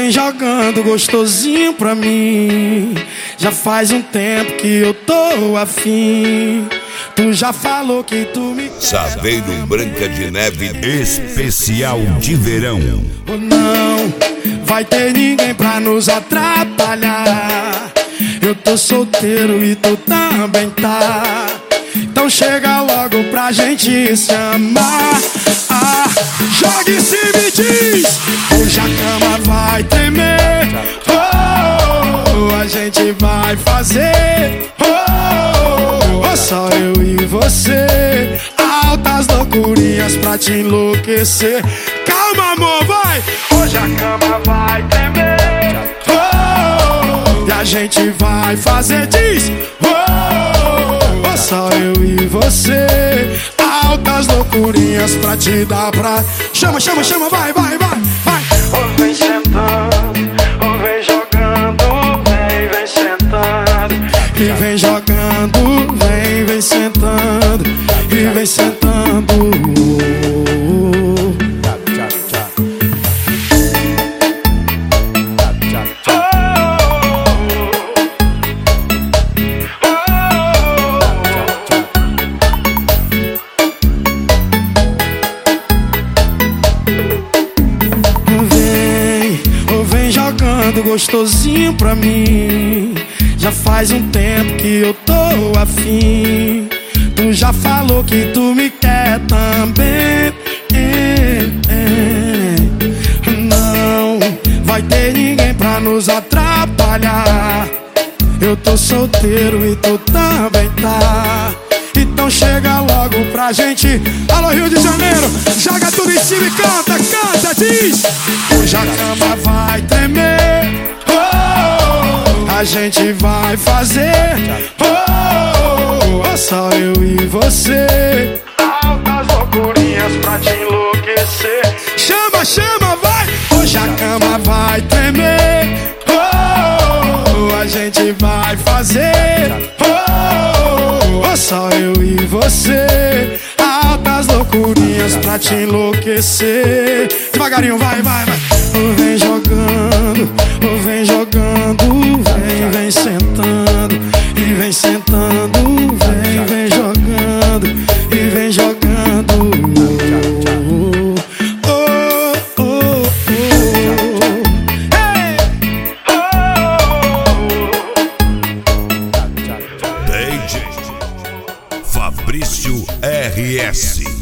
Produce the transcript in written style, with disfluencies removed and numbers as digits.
vem jogando gostosinho pra mim. Já faz um tempo que eu tô afim. Tu já falou que tu me quer. Saveiro Branca de Neve especial de verão. Ou não vai ter ninguém pra nos atrapalhar. Eu tô solteiro e tu também tá. Então chega logo pra gente se amar. Jogue se me diz. Hoje a cama vai tremer. A gente vai fazer só eu e você. Altas loucurinhas pra te enlouquecer. Calma, amor, vai. Hoje a cama vai tremer. E a gente vai fazer, diz. Só eu e você. Altas loucurinhas pra te dar pra... Chama, chama, chama, vai, vai, vai, vai. Vem sentando, vem jogando, vem sentando. E vem jogando, vem sentando. E vem sentando. Gostosinho pra mim. Já faz um tempo que eu tô afim. Tu já falou que tu me quer também. Não vai ter ninguém pra nos atrapalhar. Eu tô solteiro e tu também tá. Então chega logo pra gente. Alô, Rio de Janeiro, joga tudo em cima e canta, canta, diz. Hoje a cama vai tremer. A gente vai fazer só eu e você. Altas loucurinhas pra te enlouquecer. Chama, chama, vai. Hoje a cama vai tremer. A gente vai fazer só eu e você. Altas loucurinhas pra te enlouquecer. Devagarinho, vai, vai, vai. Vem jogando, vem jogando, vem sentando. E vem sentando, vem jogando. E vem jogando. DJ Fabrício RS.